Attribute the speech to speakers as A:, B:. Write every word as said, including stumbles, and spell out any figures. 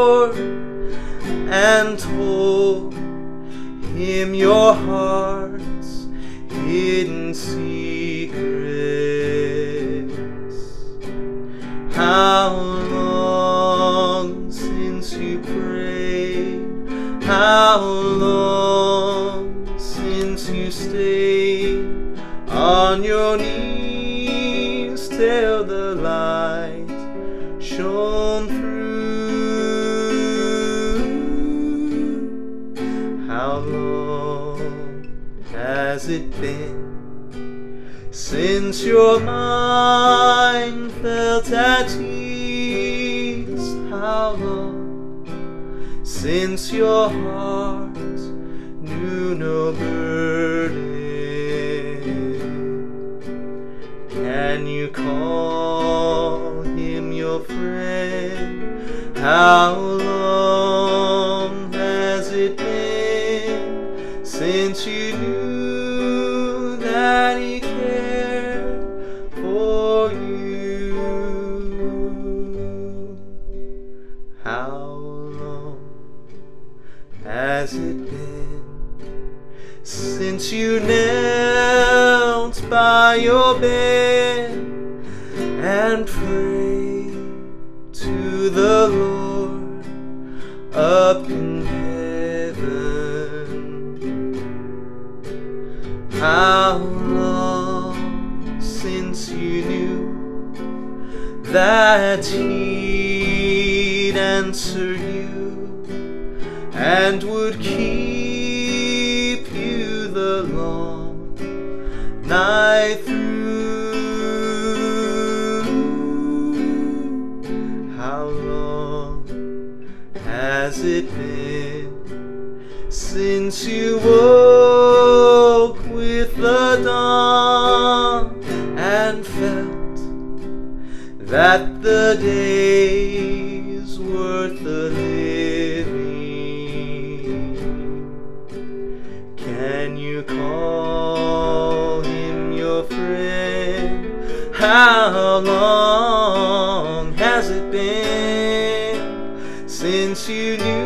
A: Lord and told him your heart's hidden secrets? How long since you prayed? How long since you stayed on your knees till the light shone through? How long has it been since your mind felt at ease? How long since your heart knew no burden? Can you call him your friend? How long has it been since you knew that he cared for you? How long has it been since you knelt by your bed and prayed to the Lord up in heaven? How long since you knew that he'd answer you and would keep you the long night through? How long has it been since you woke with the dawn and felt that the day's worth the living? Can you call him your friend? How long has it been since you knew